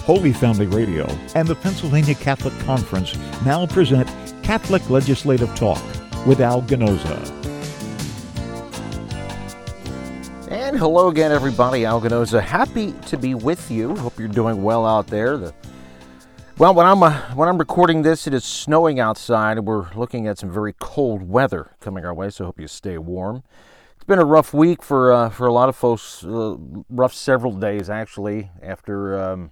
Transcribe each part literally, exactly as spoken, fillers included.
Holy Family Radio, and the Pennsylvania Catholic Conference now present Catholic Legislative Talk with Al Ganoza. And hello again, everybody. Al Ganoza, happy to be with you. Hope you're doing well out there. The, well, when I'm uh, when I'm recording this, it is snowing outside, and we're looking at some very cold weather coming our way. So I hope you stay warm. It's been a rough week for uh, for a lot of folks. Uh, rough several days actually after um,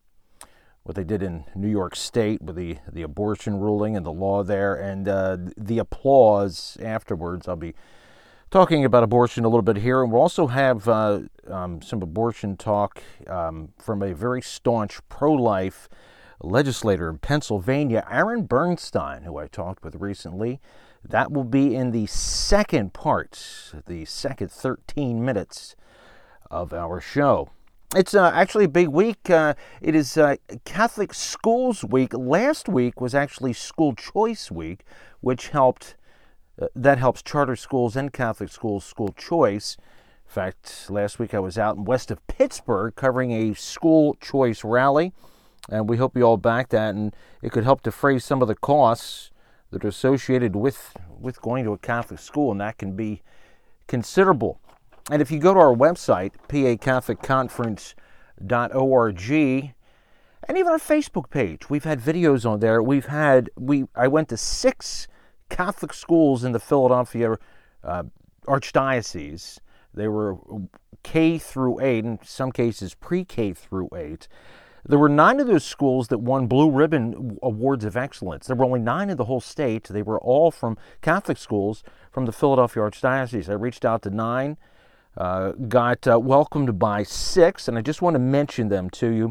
what they did in New York State with the the abortion ruling and the law there, and uh, the applause afterwards. I'll be talking about abortion a little bit here, and we'll also have uh, um, some abortion talk um, from a very staunch pro-life legislator in Pennsylvania, Aaron Bernstein, who I talked with recently. That will be in the second part, the second thirteen minutes of our show. It's uh, actually a big week. Uh, it is uh, Catholic Schools Week. Last week was actually School Choice Week, which helped, uh, that helps charter schools and Catholic schools school choice. In fact, last week I was out west of Pittsburgh covering a school choice rally, and we hope you all back that, and it could help defray some of the costs that are associated with, with going to a Catholic school, and that can be considerable. And if you go to our website, p a catholic conference dot org, and even our Facebook page, we've had videos on there. We've had, we I went to six Catholic schools in the Philadelphia uh, Archdiocese. They were K through eight, in some cases pre-K through eight. There were nine of those schools that won Blue Ribbon Awards of Excellence. There were only nine in the whole state. They were all from Catholic schools from the Philadelphia Archdiocese. I reached out to nine, uh, got uh, welcomed by six, and I just want to mention them to you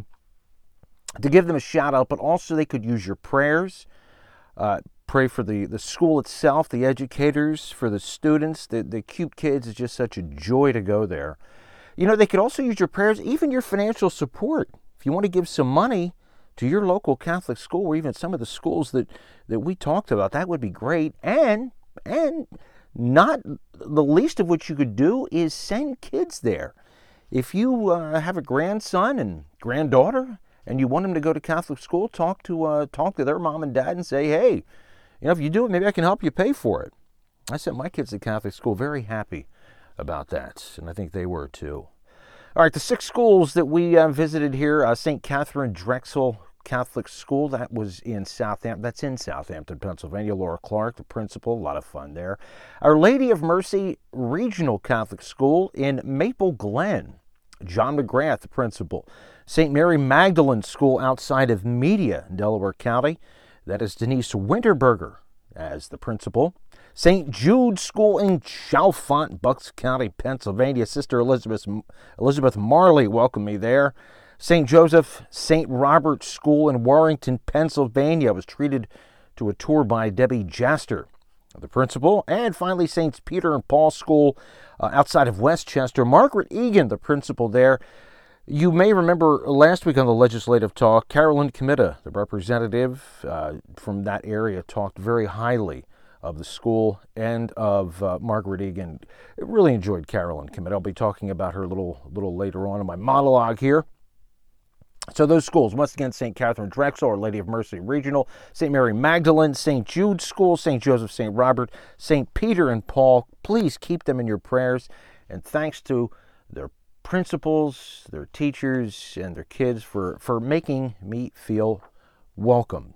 to give them a shout out, but also they could use your prayers. Uh, pray for the, the school itself, the educators, for the students. The, the cute kids. It's just such a joy to go there. You know, they could also use your prayers, even your financial support. If you want to give some money to your local Catholic school, or even some of the schools that, that we talked about, that would be great. And and not the least of what you could do is send kids there. If you uh, have a grandson and granddaughter and you want them to go to Catholic school, talk to uh, talk to their mom and dad and say, hey, you know, if you do it, maybe I can help you pay for it. I sent my kids to Catholic school, very happy about that, and I think they were too. All right, the six schools that we uh, visited here, uh, Saint Catherine Drexel Catholic School, that was in Southampton. That's in Southampton, Pennsylvania. Laura Clark, the principal, a lot of fun there. Our Lady of Mercy Regional Catholic School in Maple Glen, John McGrath, the principal. Saint Mary Magdalene School outside of Media, Delaware County. That is Denise Winterberger as the principal. Saint Jude School in Chalfont, Bucks County, Pennsylvania. Sister Elizabeth Elizabeth Marley welcomed me there. Saint Joseph Saint Robert School in Warrington, Pennsylvania. I was treated to a tour by Debbie Jaster, the principal. And finally, Saints Peter and Paul School uh, outside of Westchester. Margaret Egan, the principal there. You may remember last week on the Legislative Talk, Carolyn Comita, the representative uh, from that area, talked very highly of the school and of uh, Margaret Egan. I really enjoyed Carolyn Comita. I'll be talking about her a little, little later on in my monologue here. So those schools, once again, Saint Catherine Drexel, Our Lady of Mercy Regional, Saint Mary Magdalene, Saint Jude School, Saint Joseph Saint Robert, Saint Peter and Paul. Please keep them in your prayers. And thanks to their principals, their teachers, and their kids for, for making me feel welcome.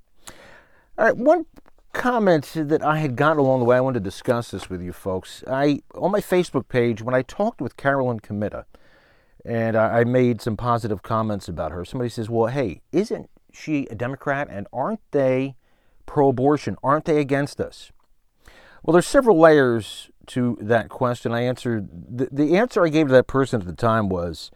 All right, one comment that I had gotten along the way, I wanted to discuss this with you folks. I on my Facebook page, when I talked with Carolyn Comita, and I, I made some positive comments about her, somebody says, well, hey, isn't she a Democrat, and aren't they pro-abortion? Aren't they against us? Well, there's several layers to that question. I answered, the, the answer I gave to that person at the time was,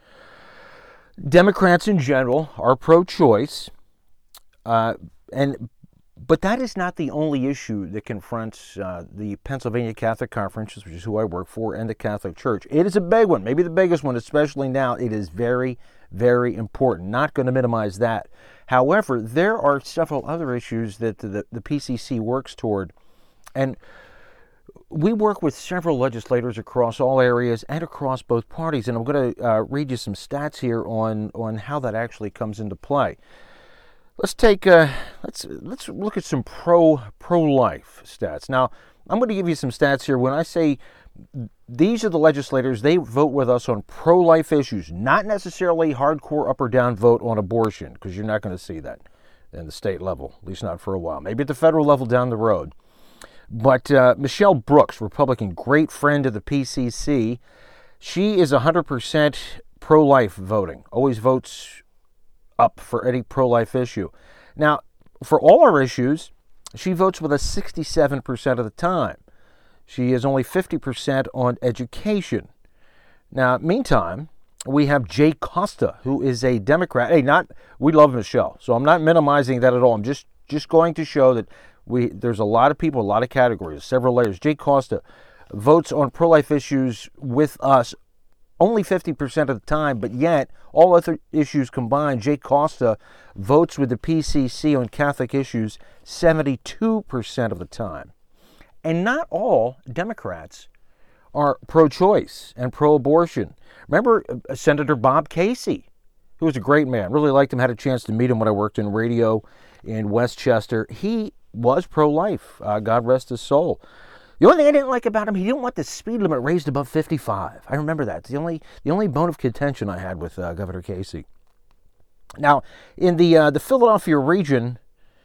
Democrats in general are pro-choice, uh, and but that is not the only issue that confronts uh, the Pennsylvania Catholic Conference, which is who I work for, and the Catholic Church. It is a big one, maybe the biggest one, especially now. It is very, very important. Not going to minimize that. However, there are several other issues that the, the P C C works toward. And we work with several legislators across all areas and across both parties, and I'm going to uh, read you some stats here on, on how that actually comes into play. Let's take uh, let's let's look at some pro pro-life stats. Now, I'm going to give you some stats here. When I say these are the legislators, they vote with us on pro-life issues, not necessarily hardcore up or down vote on abortion, because you're not going to see that in the state level, at least not for a while. Maybe at the federal level down the road. But uh, Michelle Brooks, Republican, great friend of the P C C, she is one hundred percent pro-life voting, always votes up for any pro-life issue. Now, for all our issues, she votes with us sixty-seven percent of the time. She is only fifty percent on education. Now, meantime, we have Jay Costa, who is a Democrat. Hey, not we love Michelle, so I'm not minimizing that at all. I'm just, just going to show that we there's a lot of people, a lot of categories, several layers. Jay Costa votes on pro-life issues with us only fifty percent of the time, but yet all other issues combined, Jay Costa votes with the P C C on Catholic issues seventy-two percent of the time. And not all Democrats are pro-choice and pro-abortion. Remember uh, Senator Bob Casey, who was a great man. Really liked him, had a chance to meet him when I worked in radio in Westchester. He was pro-life, uh, God rest his soul. The only thing I didn't like about him, he didn't want the speed limit raised above fifty-five. I remember that. It's the only the only bone of contention I had with uh, Governor Casey. Now, in the uh, the Philadelphia region,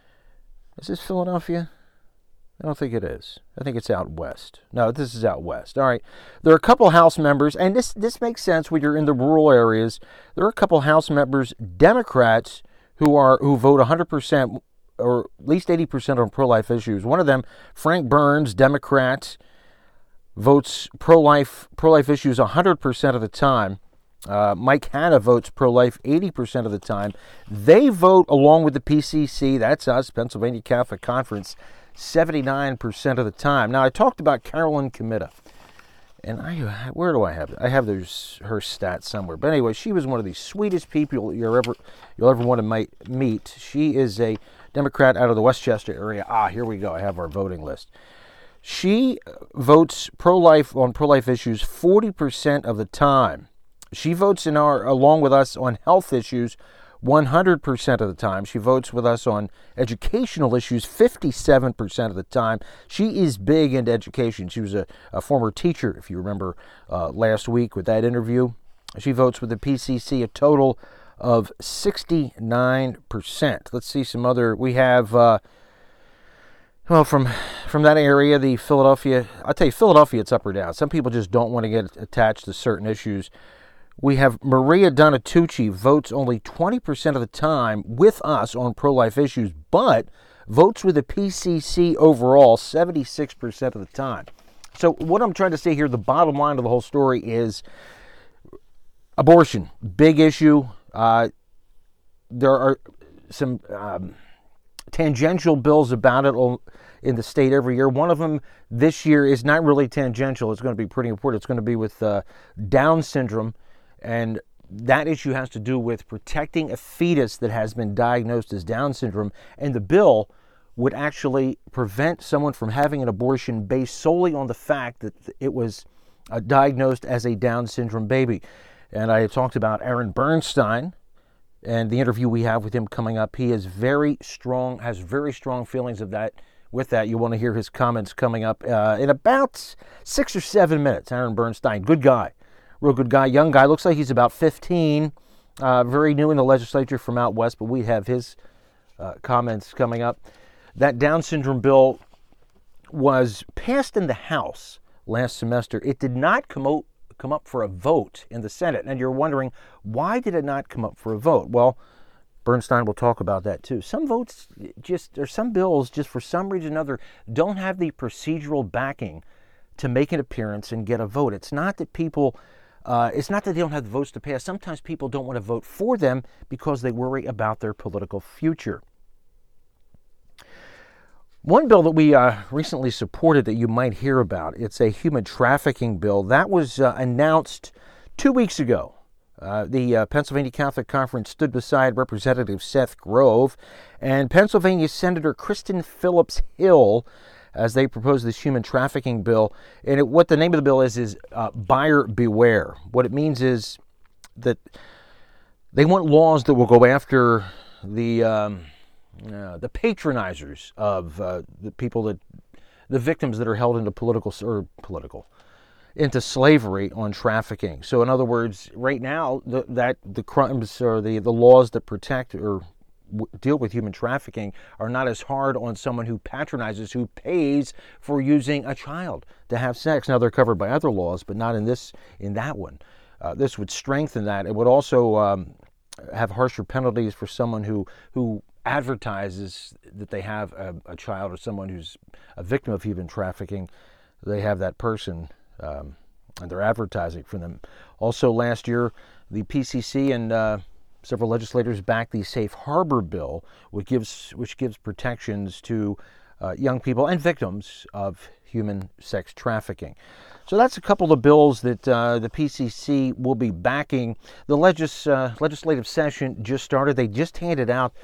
is this Philadelphia? I don't think it is. I think it's out west. No, this is out west. All right. There are a couple House members, and this, this makes sense when you're in the rural areas. There are a couple House members, Democrats, who are who vote one hundred percent or at least eighty percent on pro-life issues. One of them, Frank Burns, Democrat, votes pro-life pro-life issues one hundred percent of the time. Uh, Mike Hanna votes pro-life eighty percent of the time. They vote along with the P C C, that's us, Pennsylvania Catholic Conference, seventy-nine percent of the time. Now, I talked about Carolyn Comita, and I where do I have it? I have those, her stats somewhere. But anyway, she was one of the sweetest people you'll ever, you'll ever want to meet. She is a Democrat out of the Westchester area. Ah, here we go. I have our voting list. She votes pro-life on pro-life issues forty percent of the time. She votes in our along with us on health issues one hundred percent of the time. She votes with us on educational issues fifty-seven percent of the time. She is big into education. She was a, a former teacher, if you remember uh, last week with that interview. She votes with the P C C a total of sixty-nine percent. Let's see some other. We have, uh, well, from from that area, the Philadelphia. I'll tell you, Philadelphia, it's up or down. Some people just don't want to get attached to certain issues. We have Maria Donatucci votes only twenty percent of the time with us on pro-life issues, but votes with the P C C overall seventy-six percent of the time. So what I'm trying to say here, the bottom line of the whole story is abortion, big issue. Uh, there are some um, tangential bills about it in the state every year. One of them this year is not really tangential. It's going to be pretty important. It's going to be with uh, Down syndrome. And that issue has to do with protecting a fetus that has been diagnosed as Down syndrome. And the bill would actually prevent someone from having an abortion based solely on the fact that it was uh, diagnosed as a Down syndrome baby. And I talked about Aaron Bernstein and the interview we have with him coming up. He is very strong, has very strong feelings of that. With that, you want to hear his comments coming up uh, in about six or seven minutes. Aaron Bernstein, good guy. Real good guy, young guy. Looks like he's about fifteen, uh, very new in the legislature from out west, but we have his uh, comments coming up. That Down syndrome bill was passed in the House last semester. It did not come, o- come up for a vote in the Senate. And you're wondering, why did it not come up for a vote? Well, Bernstein will talk about that too. Some votes just, or some bills just for some reason or another, don't have the procedural backing to make an appearance and get a vote. It's not that people... Uh, it's not that they don't have the votes to pass. Sometimes people don't want to vote for them because they worry about their political future. One bill that we uh, recently supported that you might hear about, it's a human trafficking bill. That was uh, announced two weeks ago. Uh, the uh, Pennsylvania Catholic Conference stood beside Representative Seth Grove, and Pennsylvania Senator Kristen Phillips Hill as they propose this human trafficking bill. And it, what the name of the bill is is uh, buyer beware. What it means is that they want laws that will go after the um, uh, the patronizers of uh, the people that the victims that are held into political or political into slavery on trafficking. So in other words, right now the, that the crimes or the the laws that protect or w- deal with human trafficking are not as hard on someone who patronizes, who pays for using a child to have sex. Now they're covered by other laws, but not in this in that one. Uh, this would strengthen that. It would also um, have harsher penalties for someone who who advertises that they have a, a child, or someone who's a victim of human trafficking. They have that person. Um, and they're advertising for them. Also, last year, the P C C and uh, several legislators backed the Safe Harbor bill, which gives which gives protections to uh, young people and victims of human sex trafficking. So that's a couple of bills that uh, the P C C will be backing. The legis, uh, legislative session just started. They just handed out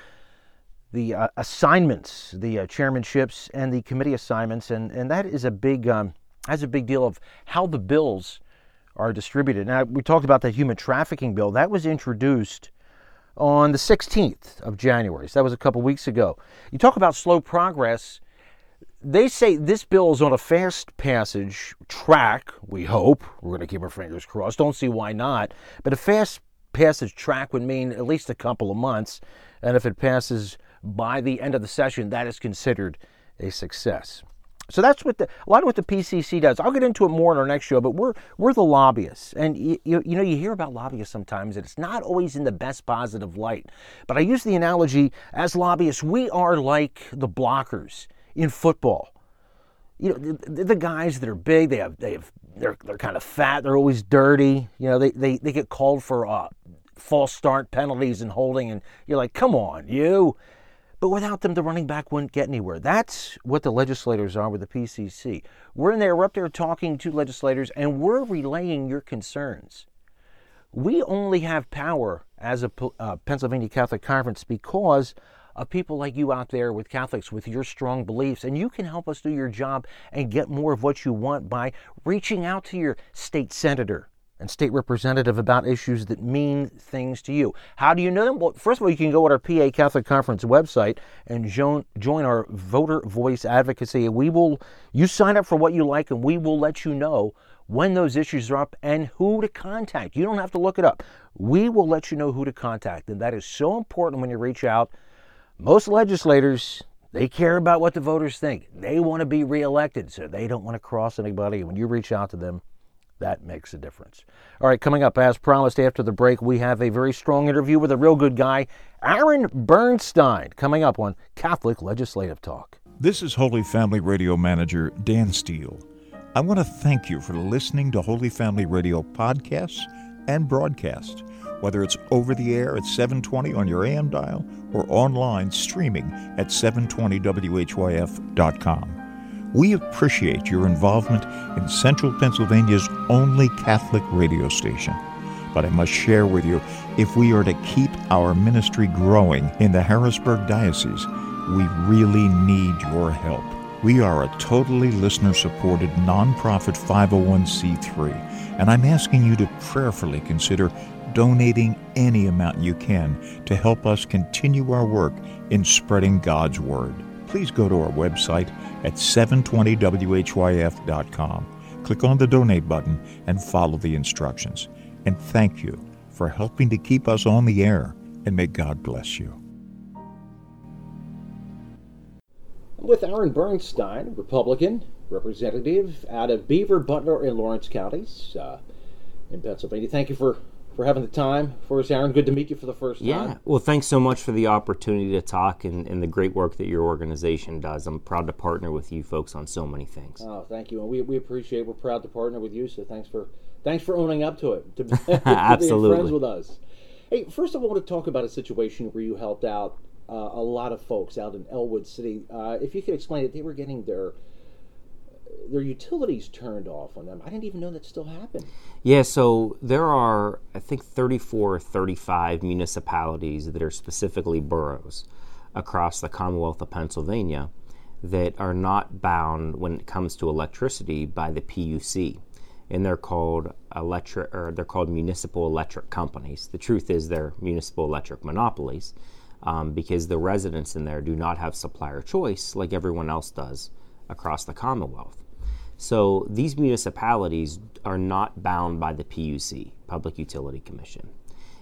the uh, assignments, the uh, chairmanships, and the committee assignments, and and that is a big. Um, That's a big deal of how the bills are distributed. Now, we talked about the human trafficking bill. That was introduced on the sixteenth of January. So that was a couple weeks ago. You talk about slow progress. They say this bill is on a fast passage track, we hope. We're going to keep our fingers crossed. Don't see why not. But a fast passage track would mean at least a couple of months. And if it passes by the end of the session, that is considered a success. So that's what the, a lot of what the P C C does. I'll get into it more in our next show, but we're we're the lobbyists. And you, you, you know, you hear about lobbyists sometimes, and it's not always in the best positive light. But I use the analogy, as lobbyists, we are like the blockers in football. You know, the, the guys that are big, they have they have they're they're kind of fat, they're always dirty. You know, they they, they get called for uh, false start penalties and holding, and you're like, come on, you. But without them, the running back wouldn't get anywhere. That's what the legislators are with the P C C. We're in there, we're up there talking to legislators, and we're relaying your concerns. We only have power as a uh, Pennsylvania Catholic Conference because of people like you out there with Catholics, with your strong beliefs, and you can help us do your job and get more of what you want by reaching out to your state senator and state representative about issues that mean things to you. How do you know them? Well, first of all, you can go to our P A Catholic Conference website and join, join our voter voice advocacy. We will, you sign up for what you like, and we will let you know when those issues are up and who to contact. You don't have to look it up. We will let you know who to contact, and that is so important when you reach out. Most legislators, they care about what the voters think. They want to be reelected, so they don't want to cross anybody. When you reach out to them, that makes a difference. All right, coming up, as promised, after the break, we have a very strong interview with a real good guy, Aaron Bernstein, coming up on Catholic Legislative Talk. This is Holy Family Radio Manager Dan Steele. I want to thank you for listening to Holy Family Radio podcasts and broadcasts, whether it's over the air at seven twenty on your A M dial or online streaming at seven twenty W H Y F dot com. We appreciate your involvement in Central Pennsylvania's only Catholic radio station. But I must share with you, if we are to keep our ministry growing in the Harrisburg Diocese, we really need your help. We are a totally listener-supported nonprofit five oh one c three, and I'm asking you to prayerfully consider donating any amount you can to help us continue our work in spreading God's Word. Please go to our website at seven twenty W H Y F dot com. Click on the donate button and follow the instructions. And thank you for helping to keep us on the air, and may God bless you. I'm with Aaron Bernstein, Republican representative out of Beaver, Butler, and Lawrence counties uh, in Pennsylvania. Thank you for for having the time for us, Aaron. Good to meet you for the first time. Yeah, well, thanks so much for the opportunity to talk and, and the great work that your organization does. I'm proud to partner with you folks on so many things. Oh, thank you. And we, we appreciate it. We're proud to partner with you, so thanks for thanks for owning up to it, to, to Absolutely. being friends with us. Hey, first of all, I want to talk about a situation where you helped out uh, a lot of folks out in Elwood City. Uh, if you could explain it, they were getting their their utilities turned off on them. I didn't even know that still happened. Yeah, so there are, I think, thirty-four or thirty-five municipalities that are specifically boroughs across the Commonwealth of Pennsylvania that are not bound when it comes to electricity by the P U C, and they're called electric or they're called municipal electric companies. The truth is they're municipal electric monopolies um, because the residents in there do not have supplier choice like everyone else does across the Commonwealth. So these municipalities are not bound by the P U C, Public Utility Commission.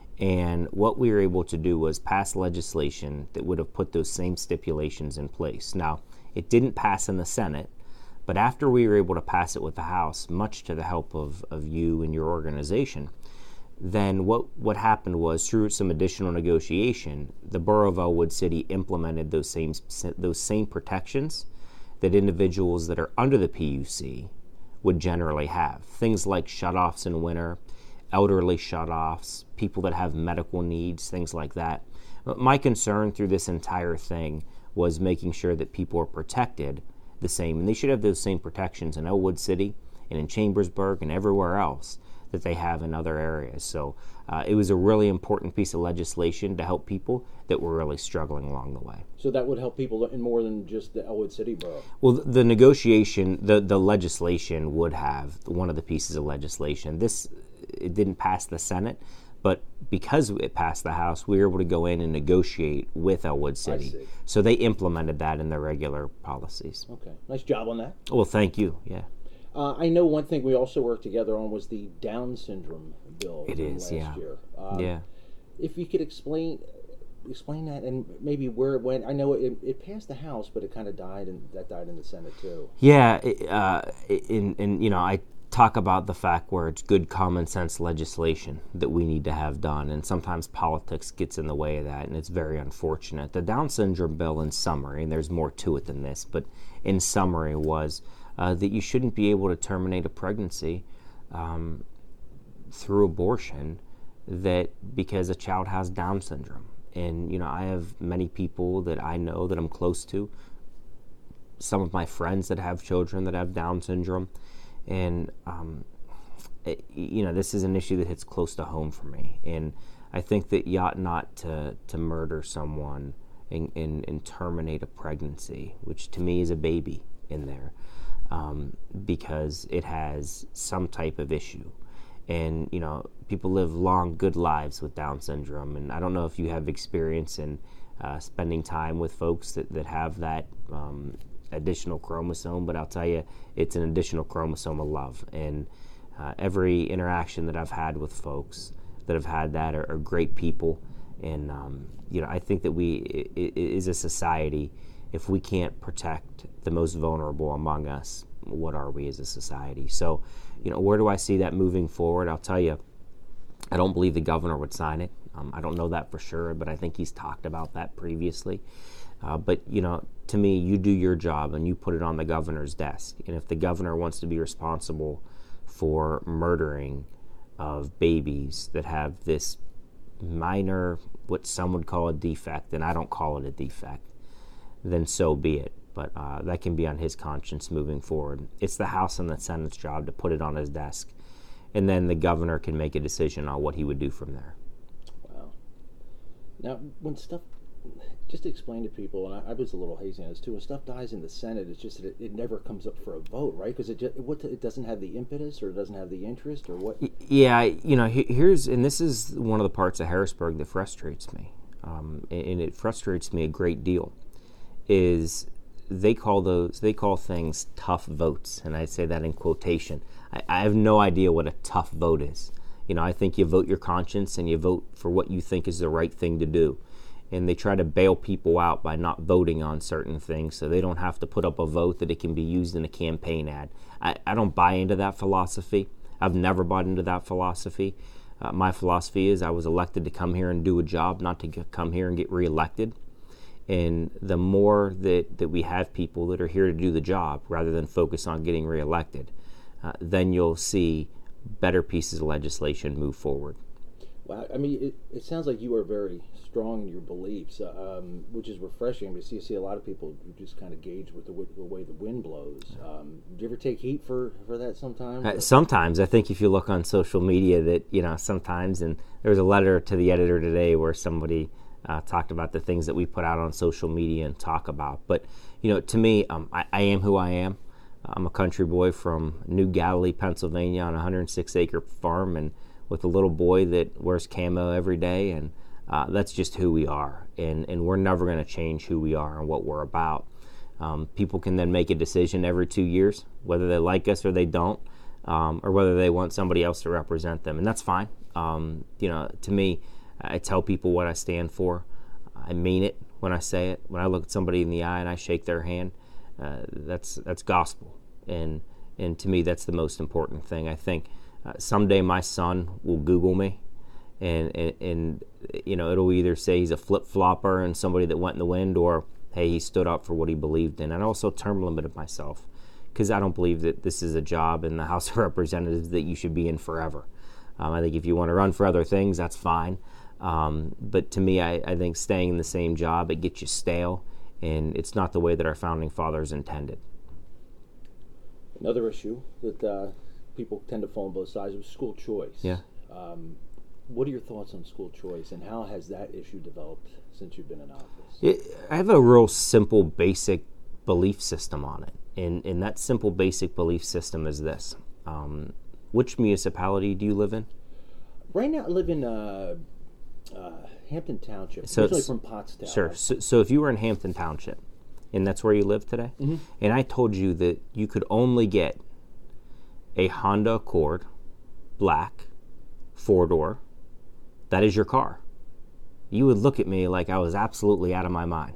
And what we were able to do was pass legislation that would have put those same stipulations in place. Now, it didn't pass in the Senate, but after we were able to pass it with the House, much to the help of, of you and your organization, then what, what happened was through some additional negotiation, the Borough of Elwood City implemented those same, those same protections that individuals that are under the P U C would generally have. Things like shutoffs in winter, elderly shutoffs, people that have medical needs, things like that. My concern through this entire thing was making sure that people are protected the same, and they should have those same protections in Elwood City and in Chambersburg and everywhere else that they have in other areas. So uh, it was a really important piece of legislation to help people that were really struggling along the way. So that would help people in more than just the Elwood City Borough? Well, the negotiation, the, the legislation would have one of the pieces of legislation. This, it didn't pass the Senate, but because it passed the House, we were able to go in and negotiate with Elwood City. I see. So they implemented that in their regular policies. Okay. Nice job on that. Well, thank you. Yeah. Uh, I know one thing we also worked together on was the Down syndrome bill. It is, last yeah. year. Um, yeah. If you could explain explain that and maybe where it went. I know it, it passed the House, but it kind of died, and that died in the Senate too. Yeah. It, uh, in, in, you know, I talk about the fact where it's good common sense legislation that we need to have done, and sometimes politics gets in the way of that, and it's very unfortunate. The Down syndrome bill, in summary, and there's more to it than this, but in summary was uh, that you shouldn't be able to terminate a pregnancy um, through abortion that because a child has Down syndrome. And you know, I have many people that I know that I'm close to, some of my friends that have children that have Down syndrome. And, um, it, you know, this is an issue that hits close to home for me. And I think that you ought not to, to murder someone and, and, and terminate a pregnancy, which to me is a baby in there, um, because it has some type of issue. And, you know, people live long, good lives with Down syndrome. And I don't know if you have experience in uh, spending time with folks that, that have that um additional chromosome, but I'll tell you, it's an additional chromosome of love. And uh, every interaction that I've had with folks that have had that are, are great people. And um, you know, I think that we it, it is a society, if we can't protect the most vulnerable among us, what are we as a society? So, you know, where do I see that moving forward? I'll tell you, I don't believe the governor would sign it. Um, I don't know that for sure, but I think he's talked about that previously. Uh, but, you know, to me, you do your job and you put it on the governor's desk. And if the governor wants to be responsible for murdering of babies that have this minor, what some would call a defect, and I don't call it a defect, then so be it. But uh, that can be on his conscience moving forward. It's the House and the Senate's job to put it on his desk. And then the governor can make a decision on what he would do from there. Wow. Now, when stuff... Just to explain to people, and I, I was a little hazy on this too, when stuff dies in the Senate, it's just that it, it never comes up for a vote, right? Because it, just, what, it doesn't have the impetus, or it doesn't have the interest, or what? Yeah, you know, here's, and this is one of the parts of Harrisburg that frustrates me, um, and it frustrates me a great deal, is they call those, they call things tough votes, and I say that in quotation. I, I have no idea what a tough vote is. You know, I think you vote your conscience and you vote for what you think is the right thing to do. And they try to bail people out by not voting on certain things so they don't have to put up a vote that it can be used in a campaign ad. I, I don't buy into that philosophy. I've never bought into that philosophy. Uh, my philosophy is I was elected to come here and do a job, not to get, come here and get reelected. And the more that, that we have people that are here to do the job rather than focus on getting reelected, uh, then you'll see better pieces of legislation move forward. Well, I mean, it, it sounds like you are very strong in your beliefs, um, which is refreshing. Because you see a lot of people who just kind of gauge with the, w- the way the wind blows. Um, do you ever take heat for, for that sometimes? Uh, sometimes. I think if you look on social media that, you know, sometimes, and there was a letter to the editor today where somebody uh, talked about the things that we put out on social media and talk about. But, you know, to me, um, I, I am who I am. I'm a country boy from New Galilee, Pennsylvania, on a one hundred six acre farm, and with a little boy that wears camo every day, and uh, that's just who we are. And, and we're never going to change who we are and what we're about. Um, people can then make a decision every two years, whether they like us or they don't, um, or whether they want somebody else to represent them, and that's fine. Um, you know, to me, I tell people what I stand for. I mean it when I say it. When I look at somebody in the eye and I shake their hand, uh, that's that's gospel, and and to me, that's the most important thing. I think uh, someday my son will Google me, and, and and you know, it'll either say he's a flip flopper and somebody that went in the wind, or hey, he stood up for what he believed in. And I also term limited myself because I don't believe that this is a job in the House of Representatives that you should be in forever. Um, I think if you want to run for other things, that's fine. Um, but to me, I, I think staying in the same job, it gets you stale, and it's not the way that our founding fathers intended. Another issue that uh, people tend to fall on both sides is school choice. Yeah. Um, what are your thoughts on school choice, and how has that issue developed since you've been in office? It, I have a real simple, basic belief system on it, and, and that simple, basic belief system is this. Um, which municipality do you live in? Right now, I live in uh, uh, Hampton Township, so originally from Pottstown. Sure. So, so if you were in Hampton Township, and that's where you live today, mm-hmm. and I told you that you could only get a Honda Accord, black, four-door, that is your car, you would look at me like I was absolutely out of my mind.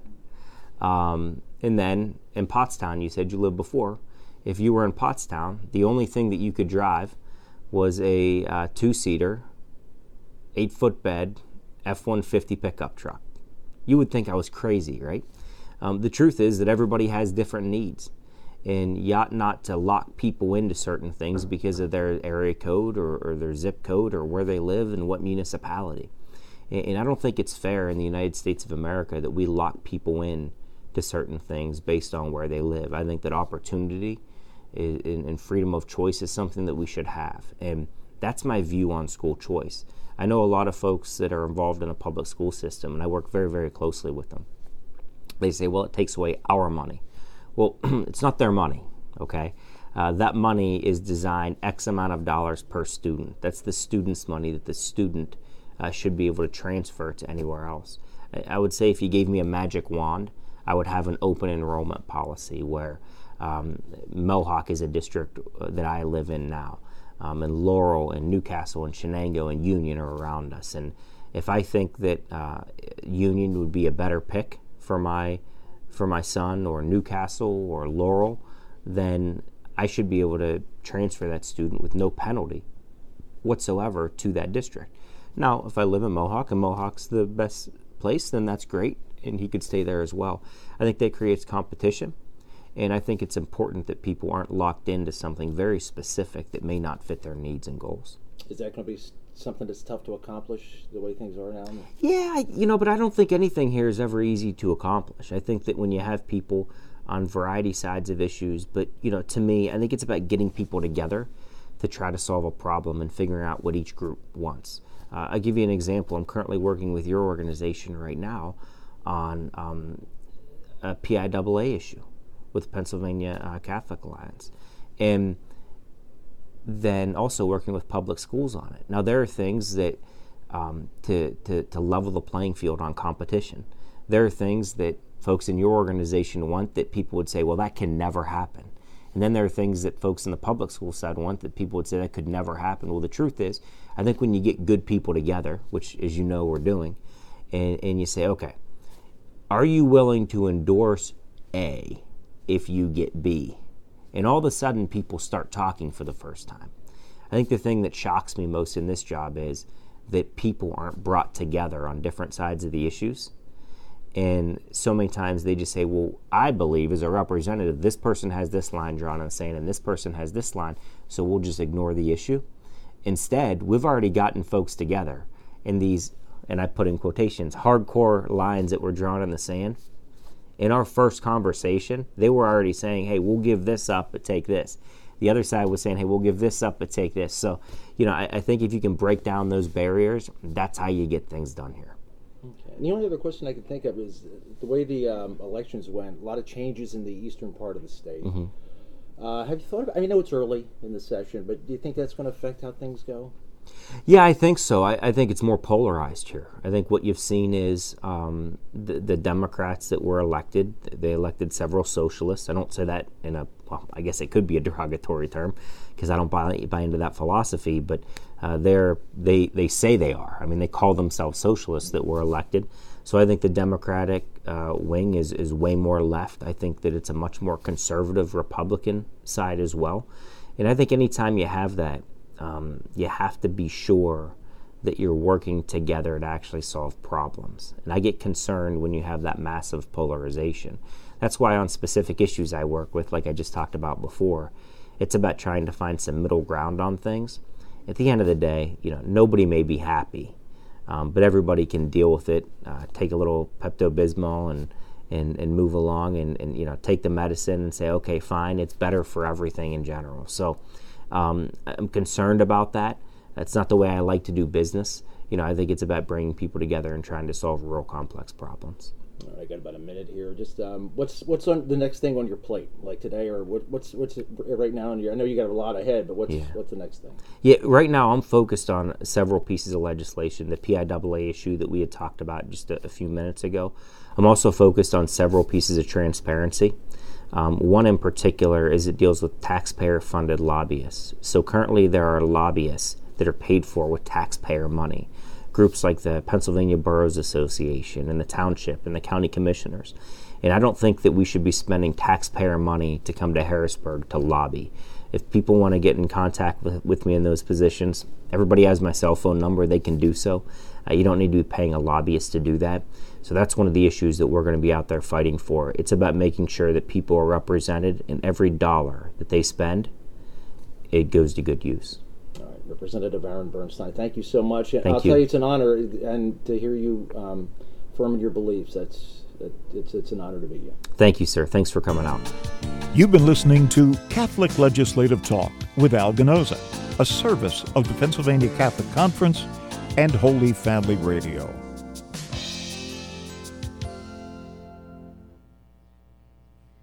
Um, and then in Pottstown, you said you lived before. If you were in Pottstown, the only thing that you could drive was a uh, two-seater, eight-foot bed, F one fifty pickup truck. You would think I was crazy, right? Um, the truth is that everybody has different needs, and you ought not to lock people into certain things because of their area code or, or their zip code or where they live and what municipality. And, and I don't think it's fair in the United States of America that we lock people in to certain things based on where they live. I think that opportunity is, and, and freedom of choice is something that we should have, and that's my view on school choice. I know a lot of folks that are involved in a public school system, and I work very, very closely with them. They say, well, it takes away our money. Well, it's not their money, okay? Uh, that money is designed X amount of dollars per student. That's the student's money that the student uh, should be able to transfer to anywhere else. I, I would say if you gave me a magic wand, I would have an open enrollment policy where um, Mohawk is a district that I live in now, um, and Laurel and Newcastle and Shenango and Union are around us. And if I think that uh, Union would be a better pick for my for my son, or Newcastle or Laurel, then I should be able to transfer that student with no penalty whatsoever to that district. Now, if I live in Mohawk and Mohawk's the best place, then that's great, and he could stay there as well. I think that creates competition, and I think it's important that people aren't locked into something very specific that may not fit their needs and goals. Is that going to be something that's tough to accomplish the way things are now? Yeah, I, you know, but I don't think anything here is ever easy to accomplish. I think that when you have people on variety sides of issues, but, you know, to me, I think it's about getting people together to try to solve a problem and figuring out what each group wants. Uh, I'll give you an example. I'm currently working with your organization right now on um, a P I A A issue with Pennsylvania uh, Catholic Alliance. And then also working with public schools on it. Now, there are things that, um, to, to, to level the playing field on competition, there are things that folks in your organization want that people would say, well, that can never happen. And then there are things that folks in the public school side want that people would say that could never happen. Well, the truth is, I think when you get good people together, which, as you know, we're doing, and, and you say, okay, are you willing to endorse A if you get B? And all of a sudden, people start talking for the first time. I think the thing that shocks me most in this job is that people aren't brought together on different sides of the issues. And so many times they just say, well, I believe as a representative, this person has this line drawn in the sand and this person has this line, so we'll just ignore the issue. Instead, we've already gotten folks together in these, and I put in quotations, hardcore lines that were drawn in the sand. In our first conversation, they were already saying, hey, we'll give this up, but take this. The other side was saying, hey, we'll give this up, but take this. So, you know, I, I think if you can break down those barriers, that's how you get things done here. Okay. And the only other question I can think of is the way the um, elections went. A lot of changes in the eastern part of the state. Mm-hmm. Uh, have you thought about? I mean, I know it's early in the session, but do you think that's going to affect how things go? Yeah, I think so. I, I think it's more polarized here. I think what you've seen is um, the, the Democrats that were elected, they elected several socialists. I don't say that in a, well, I guess it could be a derogatory term because I don't buy, buy into that philosophy, but uh, they're, they, they say they are. I mean, they call themselves socialists that were elected. So I think the Democratic uh, wing is, is way more left. I think that it's a much more conservative Republican side as well. And I think anytime you have that, Um, you have to be sure that you're working together to actually solve problems. And I get concerned when you have that massive polarization. That's why on specific issues I work with, like I just talked about before, it's about trying to find some middle ground on things. At the end of the day, you know, nobody may be happy, um, but everybody can deal with it, uh, take a little Pepto-Bismol and, and, and move along and, and, you know, take the medicine and say, okay, fine, it's better for everything in general. So Um, I'm concerned about that. That's not the way I like to do business. You know, I think it's about bringing people together and trying to solve real complex problems. All right, I got about a minute here. Just um, what's what's on the next thing on your plate, like today, or what, what's what's right now on your? I know you got a lot ahead, but what's Yeah. what's the next thing? Yeah, right now I'm focused on several pieces of legislation. The P I A A issue that we had talked about just a, a few minutes ago. I'm also focused on several pieces of transparency. Um, one in particular is it deals with taxpayer-funded lobbyists. So currently there are lobbyists that are paid for with taxpayer money. Groups like the Pennsylvania Boroughs Association and the Township and the County Commissioners. And I don't think that we should be spending taxpayer money to come to Harrisburg to lobby. If people want to get in contact with, with me in those positions, everybody has my cell phone number. They can do so. Uh, you don't need to be paying a lobbyist to do that. So that's one of the issues that we're going to be out there fighting for. It's about making sure that people are represented, and every dollar that they spend, it goes to good use. All right, Representative Aaron Bernstein, thank you so much. Thank I'll you. tell you, it's an honor, and to hear you um, firm in your beliefs. That's it, it's it's an honor to meet you. Thank you, sir. Thanks for coming out. You've been listening to Catholic Legislative Talk with Al Ganoza, a service of the Pennsylvania Catholic Conference and Holy Family Radio.